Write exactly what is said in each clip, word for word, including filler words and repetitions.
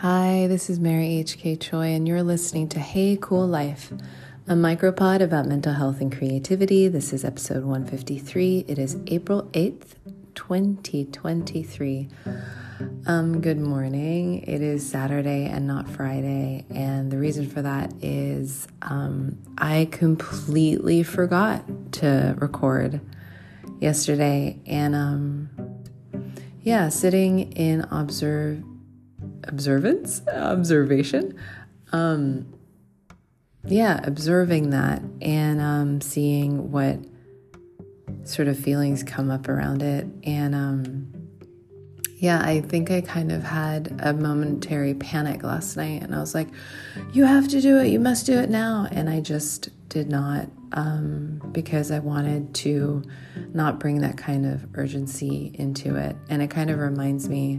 Hi, this is Mary H K. Choi, and you're listening to Hey Cool Life, a micropod about mental health and creativity. This is episode one fifty-three. It is April eighth, twenty twenty-three. Um, good morning. It is Saturday and not Friday, and the reason for that is um, I completely forgot to record yesterday, and um, yeah, sitting in observe. observance, observation, um, yeah, observing that and um, seeing what sort of feelings come up around it. And um, yeah, I think I kind of had a momentary panic last night, and I was like, you have to do it, you must do it now. And I just did not, um, because I wanted to not bring that kind of urgency into it. And it kind of reminds me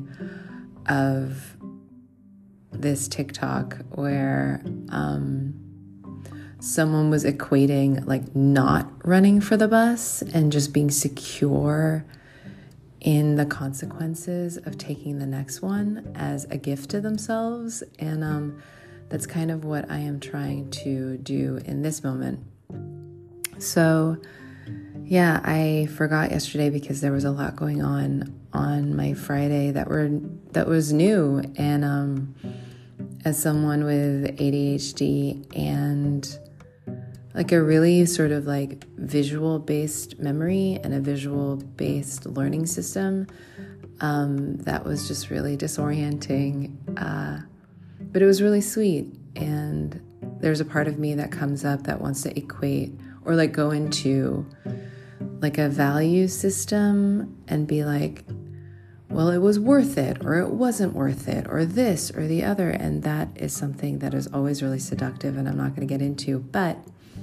of this TikTok where um, someone was equating like not running for the bus and just being secure in the consequences of taking the next one as a gift to themselves. And um, that's kind of what I am trying to do in this moment. So yeah, I forgot yesterday because there was a lot going on on my Friday that were that was new. And um, as someone with A D H D and like a really sort of like visual-based memory and a visual-based learning system, um, that was just really disorienting. Uh, but it was really sweet. And there's a part of me that comes up that wants to equate or like go into like a value system and be like, well, it was worth it, or it wasn't worth it, or this or the other. And that is something that is always really seductive, and I'm not going to get into. But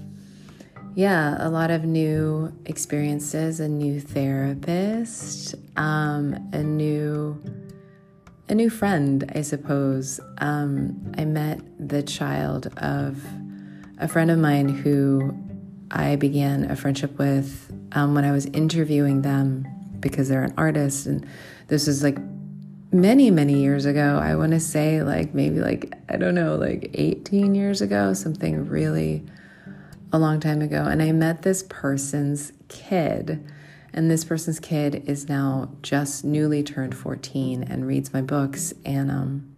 yeah, a lot of new experiences, a new therapist, um, a new a new friend, I suppose. Um, I met the child of a friend of mine who I began a friendship with um, when I was interviewing them because they're an artist. And this is like many, many years ago. I want to say like maybe like, I don't know, like eighteen years ago, something really a long time ago. And I met this person's kid. And this person's kid is now just newly turned fourteen and reads my books. And um,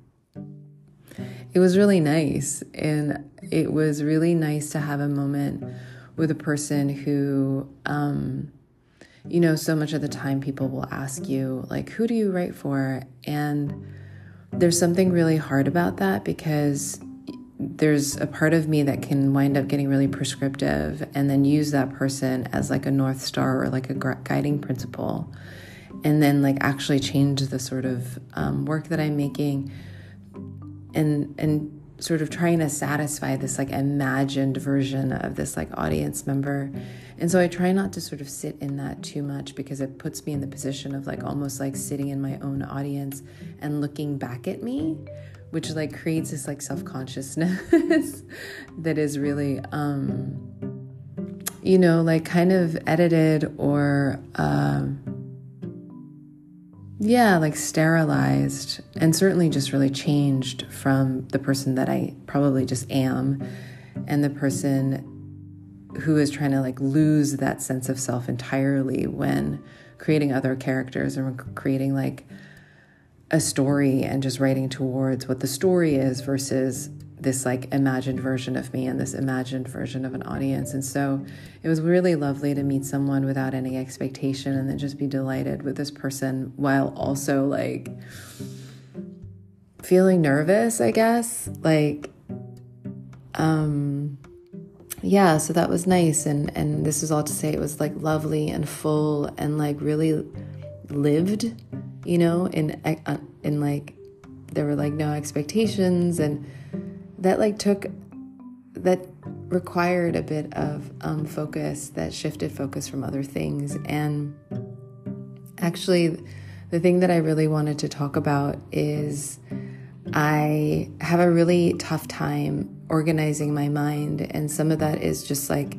it was really nice. And it was really nice to have a moment with a person who, um, you know, so much of the time people will ask you, like, who do you write for? And there's something really hard about that because there's a part of me that can wind up getting really prescriptive and then use that person as like a North Star or like a guiding principle, and then like actually change the sort of um, work that I'm making and and sort of trying to satisfy this like imagined version of this like audience member. And so I try not to sort of sit in that too much because it puts me in the position of like almost like sitting in my own audience and looking back at me, which like creates this like self-consciousness that is really, um, you know, like kind of edited or, um, yeah, like sterilized, and certainly just really changed from the person that I probably just am and the person who is trying to like lose that sense of self entirely when creating other characters or creating like a story and just writing towards what the story is versus this like imagined version of me and this imagined version of an audience. And so it was really lovely to meet someone without any expectation and then just be delighted with this person while also like feeling nervous, I guess. Like, um, yeah, so that was nice. And, and this is all to say it was like lovely and full and like really lived, you know, in, in like, there were like no expectations, and that like took, that required a bit of um, focus, that shifted focus from other things. And actually the thing that I really wanted to talk about is I have a really tough time organizing my mind. And some of that is just like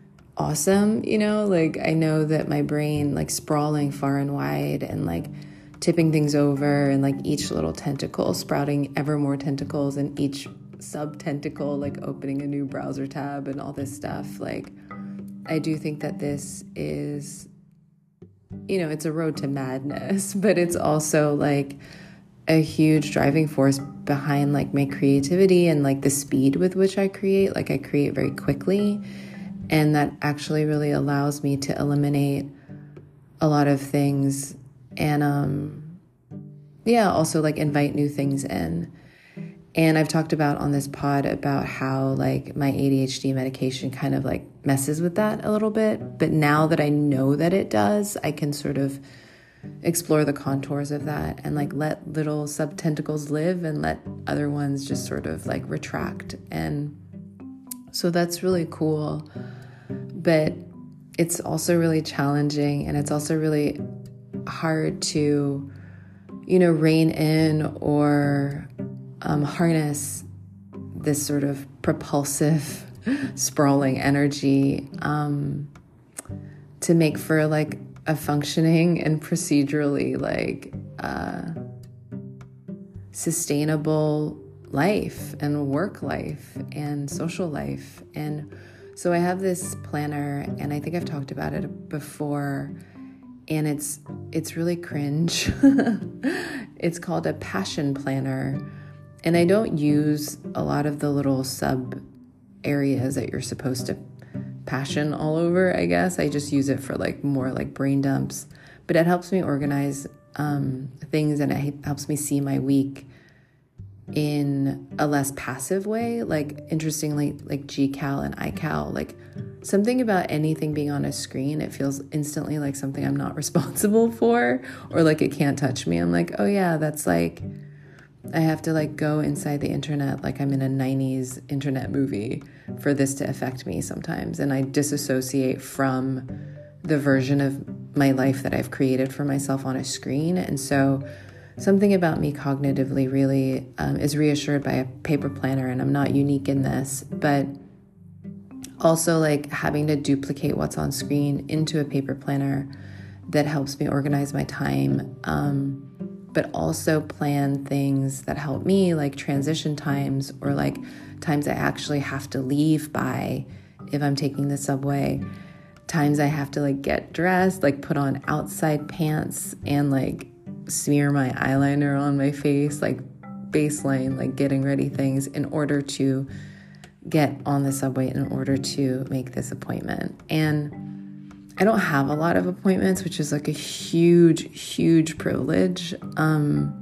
awesome, you know, like I know that my brain like sprawling far and wide and like tipping things over, and like each little tentacle sprouting ever more tentacles, and each sub tentacle like opening a new browser tab and all this stuff. Like, I do think that this is, you know, it's a road to madness, but it's also like a huge driving force behind like my creativity and like the speed with which I create. Like, I create very quickly, and that actually really allows me to eliminate a lot of things and um yeah, also like invite new things in. And I've talked about on this pod about how like my A D H D medication kind of like messes with that a little bit. But now that I know that it does, I can sort of explore the contours of that and like let little sub-tentacles live and let other ones just sort of like retract. And so that's really cool. But it's also really challenging, and it's also really hard to, you know, rein in or um, harness this sort of propulsive, sprawling energy um, to make for like a functioning and procedurally like uh, sustainable life and work life and social life. And so I have this planner, and I think I've talked about it before, and it's it's really cringe. It's called a passion planner, and I don't use a lot of the little sub areas that you're supposed to passion all over, I guess. I just use it for like more like brain dumps, but it helps me organize um, things, and it helps me see my week in a less passive way. Like, interestingly, like G Cal and I Cal, like something about anything being on a screen, it feels instantly like something I'm not responsible for, or like it can't touch me. I'm like, oh yeah, that's like, I have to like go inside the internet like I'm in a nineties internet movie for this to affect me sometimes. And I disassociate from the version of my life that I've created for myself on a screen. And so something about me cognitively really um, is reassured by a paper planner, and I'm not unique in this, but also like having to duplicate what's on screen into a paper planner that helps me organize my time, um, but also plan things that help me, like transition times, or like times I actually have to leave by if I'm taking the subway, times I have to like get dressed, like put on outside pants and like smear my eyeliner on my face, like baseline, like getting ready things in order to get on the subway, in order to make this appointment. And I don't have a lot of appointments, which is like a huge, huge privilege. Um,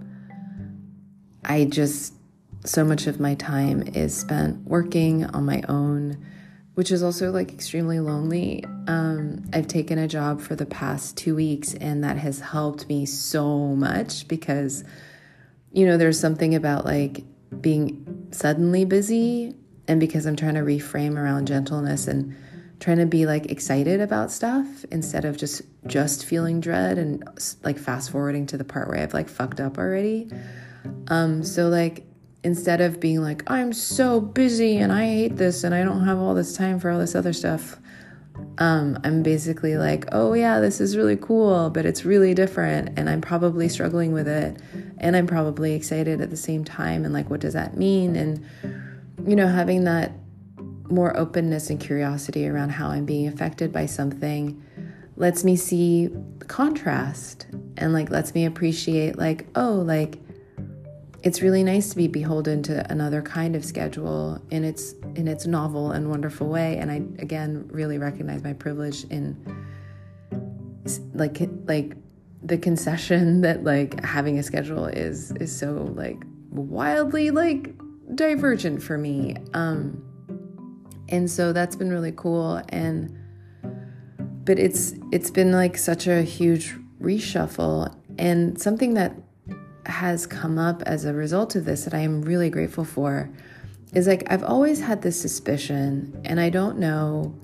I just, so much of my time is spent working on my own, which is also like extremely lonely. Um, I've taken a job for the past two weeks, and that has helped me so much because, you know, there's something about like being suddenly busy, and because I'm trying to reframe around gentleness and trying to be like excited about stuff instead of just just feeling dread and like fast forwarding to the part where I've like fucked up already. Um, so like, instead of being like, I'm so busy and I hate this and I don't have all this time for all this other stuff, um, I'm basically like, oh yeah, this is really cool, but it's really different, and I'm probably struggling with it, and I'm probably excited at the same time, and like, what does that mean? And, you know, having that more openness and curiosity around how I'm being affected by something lets me see the contrast, and like lets me appreciate like, oh, like, it's really nice to be beholden to another kind of schedule in its in its novel and wonderful way. And I, again, really recognize my privilege in like like the concession that like having a schedule is is so like wildly like divergent for me. Um, and so that's been really cool. And but it's it's been like such a huge reshuffle, and something that has come up as a result of this that I am really grateful for is like, I've always had this suspicion, and I don't know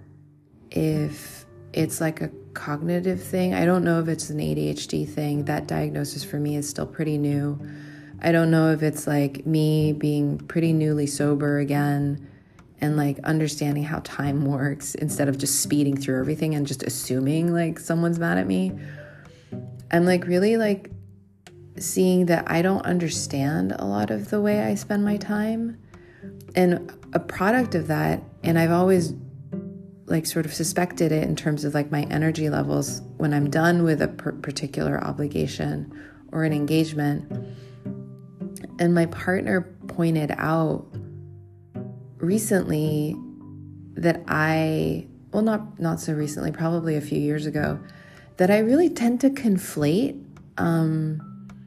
if it's like a cognitive thing. I don't know if it's an A D H D thing. That diagnosis for me is still pretty new. I don't know if it's like me being pretty newly sober again and like understanding how time works instead of just speeding through everything and just assuming like someone's mad at me. I'm like really like seeing that I don't understand a lot of the way I spend my time. And a product of that, and I've always like sort of suspected it in terms of like my energy levels when I'm done with a per- particular obligation or an engagement. And my partner pointed out recently that I, well, not, not so recently, probably a few years ago, that I really tend to conflate um,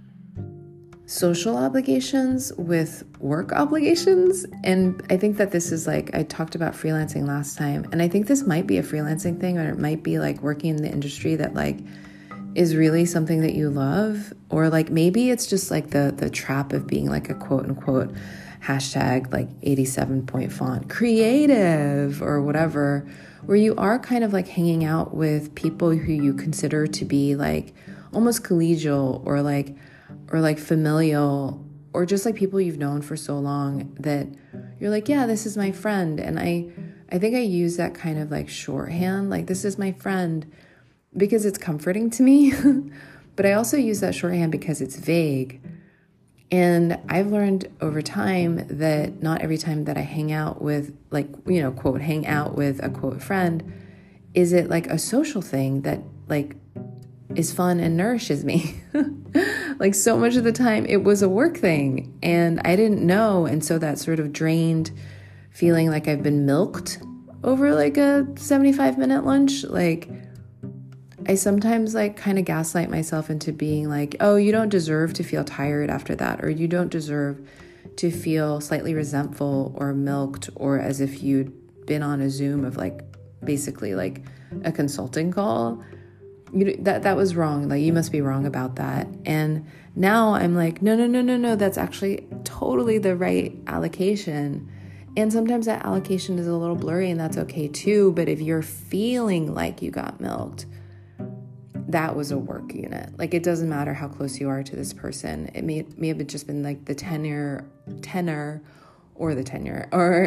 social obligations with work obligations. And I think that this is like, I talked about freelancing last time, and I think this might be a freelancing thing, or it might be like working in the industry that like is really something that you love, or like maybe it's just like the the trap of being like a quote unquote hashtag like eighty-seven point font creative or whatever, where you are kind of like hanging out with people who you consider to be like almost collegial or like or like familial, or just like people you've known for so long that you're like, yeah, this is my friend. And I I think I use that kind of like shorthand, like this is my friend, because it's comforting to me. But I also use that shorthand because it's vague. And I've learned over time that not every time that I hang out with like, you know, quote, hang out with a quote friend, is it like a social thing that like is fun and nourishes me. Like so much of the time it was a work thing and I didn't know. And so that sort of drained feeling like I've been milked over like a seventy-five minute lunch. Like I sometimes like kind of gaslight myself into being like, oh, you don't deserve to feel tired after that, or you don't deserve to feel slightly resentful or milked, or as if you'd been on a Zoom of like basically like a consulting call. You, that that was wrong. Like you must be wrong about that. And now I'm like, no, no, no, no, no. That's actually totally the right allocation. And sometimes that allocation is a little blurry, and that's okay too. But if you're feeling like you got milked, that was a work unit. Like it doesn't matter how close you are to this person. It may may have just been like the tenure, tenor, or the tenure, or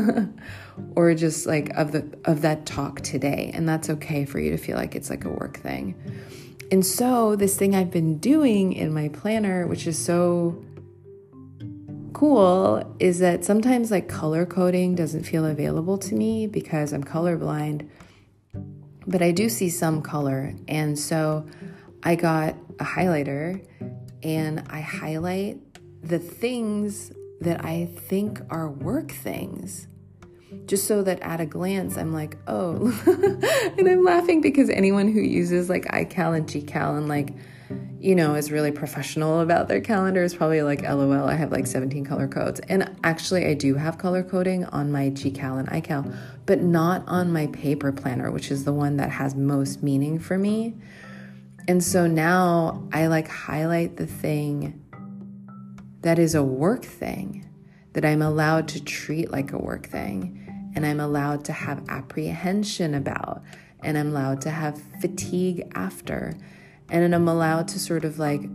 or just like of the of that talk today. And that's okay for you to feel like it's like a work thing. And so this thing I've been doing in my planner, which is so cool, is that sometimes like color coding doesn't feel available to me because I'm colorblind, but I do see some color. And so I got a highlighter and I highlight the things that I think are work things, just so that at a glance I'm like, oh, and I'm laughing because anyone who uses like iCal and GCal and like, you know, is really professional about their calendar is probably like, LOL, I have like seventeen color codes. And actually I do have color coding on my GCal and iCal, but not on my paper planner, which is the one that has most meaning for me. And so now I like highlight the thing that is a work thing, that I'm allowed to treat like a work thing, and I'm allowed to have apprehension about, and I'm allowed to have fatigue after, and I'm allowed to sort of like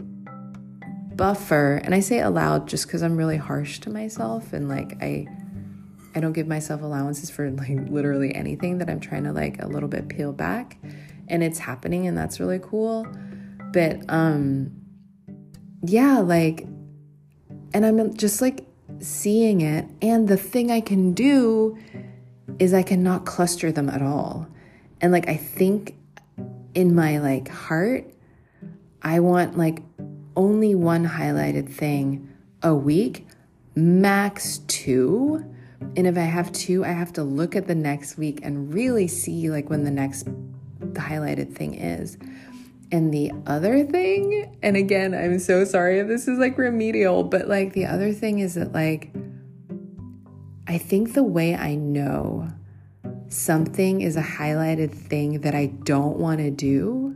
buffer. And I say allowed just because I'm really harsh to myself, and like I I don't give myself allowances for like literally anything that I'm trying to like a little bit peel back, and it's happening, and that's really cool. But um yeah, like, and I'm just like seeing it. And the thing I can do is I cannot cluster them at all. And like, I think in my like heart, I want like only one highlighted thing a week, max two. And if I have two, I have to look at the next week and really see like when the next the highlighted thing is. And the other thing, and again, I'm so sorry if this is like remedial, but like the other thing is that like, I think the way I know something is a highlighted thing that I don't want to do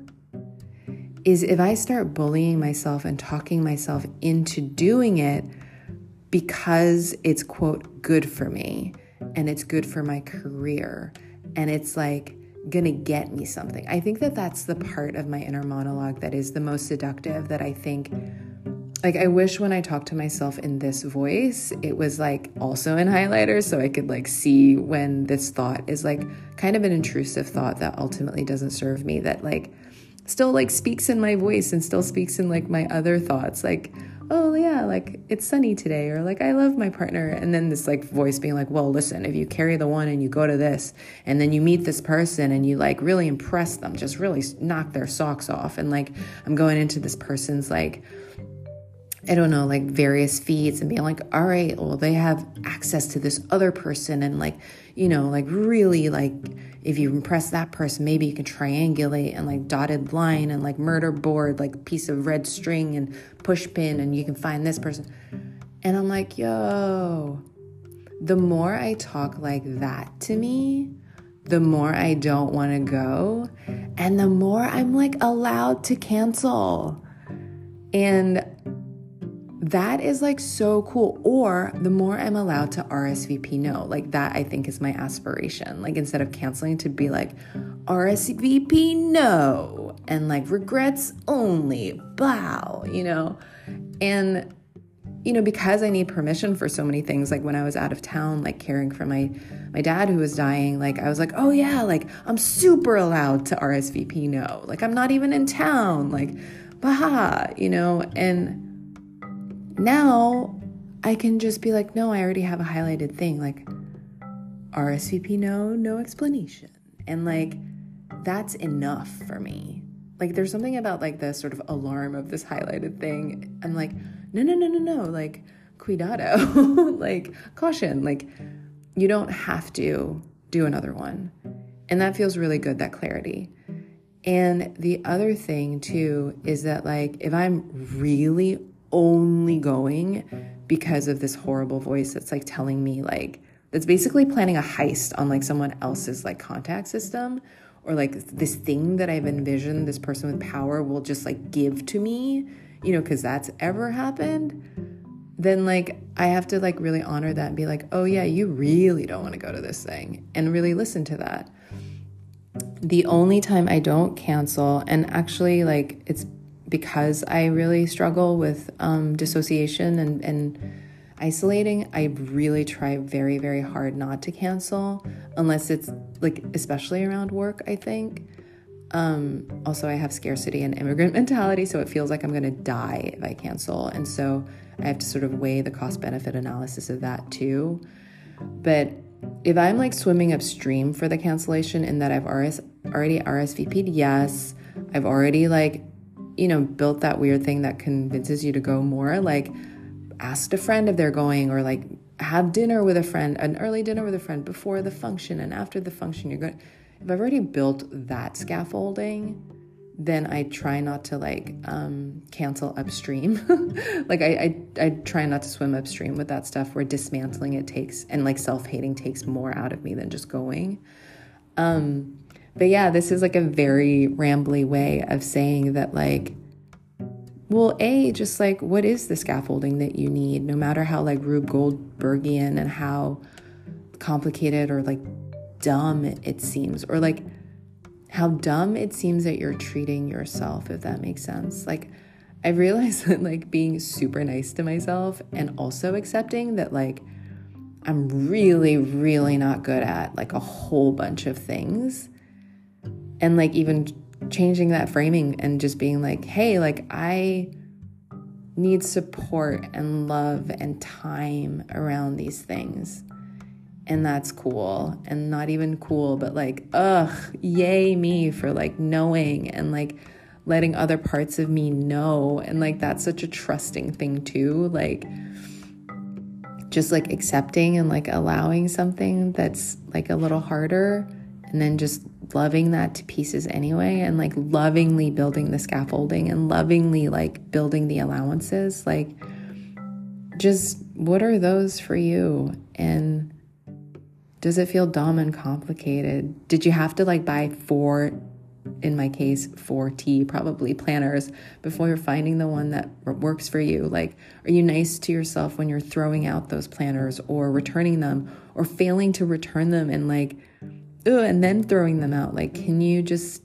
is if I start bullying myself and talking myself into doing it because it's quote good for me and it's good for my career and it's like gonna get me something. I think that that's the part of my inner monologue that is the most seductive, that I think, like, I wish when I talk to myself in this voice, it was like also in highlighters so I could like see when this thought is like kind of an intrusive thought that ultimately doesn't serve me, that like still like speaks in my voice and still speaks in like my other thoughts, like, oh yeah, like it's sunny today, or like I love my partner. And then this like voice being like, well, listen, if you carry the one and you go to this and then you meet this person and you like really impress them, just really knock their socks off. And like I'm going into this person's like, I don't know, like various feeds and being like, all right, well, they have access to this other person. And like, you know, like really like if you impress that person, maybe you can triangulate and like dotted line and like murder board, like piece of red string and push pin, and you can find this person. And I'm like, yo, the more I talk like that to me, the more I don't want to go. And the more I'm like allowed to cancel. And that is like so cool. Or the more I'm allowed to R S V P no. Like that I think is my aspiration. Like instead of canceling, to be like R S V P no and like regrets only, bow, you know? And you know, because I need permission for so many things, like when I was out of town, like caring for my my dad who was dying, like I was like, oh yeah, like I'm super allowed to R S V P no. Like I'm not even in town, like bah, you know? And now I can just be like, no, I already have a highlighted thing, like R S V P no, no explanation. And like, that's enough for me. Like there's something about like the sort of alarm of this highlighted thing. I'm like, no, no, no, no, no, like cuidado, like caution, like you don't have to do another one. And that feels really good, that clarity. And the other thing too is that like, if I'm really only going because of this horrible voice that's like telling me like, that's basically planning a heist on like someone else's like contact system, or like this thing that I've envisioned this person with power will just like give to me, you know, because that's ever happened, then like I have to like really honor that and be like, oh yeah, you really don't want to go to this thing, and really listen to that. The only time I don't cancel, and actually like it's because I really struggle with um, dissociation and, and isolating, I really try very, very hard not to cancel unless it's like, especially around work, I think. Um, also, I have scarcity and immigrant mentality, so it feels like I'm going to die if I cancel. And so I have to sort of weigh the cost-benefit analysis of that too. But if I'm like swimming upstream for the cancellation in that I've already R S V P'd, yes, I've already like, you know, built that weird thing that convinces you to go more, like asked a friend if they're going, or like have dinner with a friend, an early dinner with a friend before the function and after the function. You're going, if I've already built that scaffolding, then I try not to like um, cancel upstream. like I, I, I try not to swim upstream with that stuff where dismantling it takes, and like self-hating takes more out of me than just going. Um, But yeah, this is like a very rambly way of saying that like, well, A, just like, what is the scaffolding that you need? No matter how like Rube Goldbergian and how complicated or like dumb it seems, or like how dumb it seems that you're treating yourself, if that makes sense. Like I realized that like being super nice to myself and also accepting that like I'm really, really not good at like a whole bunch of things. And like even changing that framing and just being like, hey, like I need support and love and time around these things. And that's cool. And not even cool, but like, ugh, yay me for like knowing and like letting other parts of me know. And like, that's such a trusting thing too. Like just like accepting and like allowing something that's like a little harder, and then just loving that to pieces anyway, and like lovingly building the scaffolding and lovingly like building the allowances. Like just what are those for you? And does it feel dumb and complicated? Did you have to like buy four, in my case, four T probably planners before you're finding the one that works for you? Like, are you nice to yourself when you're throwing out those planners or returning them or failing to return them and like, ugh, and then throwing them out? Like, can you just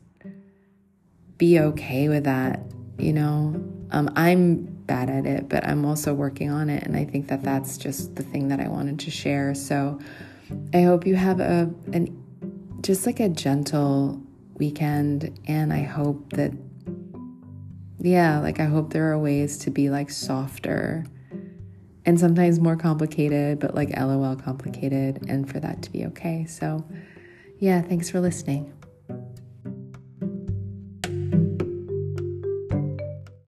be okay with that? You know, um, I'm bad at it, but I'm also working on it. And I think that that's just the thing that I wanted to share. So I hope you have a, an, just like a gentle weekend. And I hope that yeah, like I hope there are ways to be like softer and sometimes more complicated, but like LOL complicated, and for that to be okay. So yeah, thanks for listening.